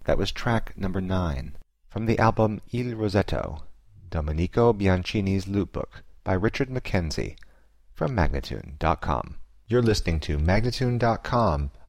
That was track number 9 from the album Il Rosetto, Domenico Bianchini's Lute Book by Richard Mackenzie from Magnatune.com. You're listening to Magnatune.com,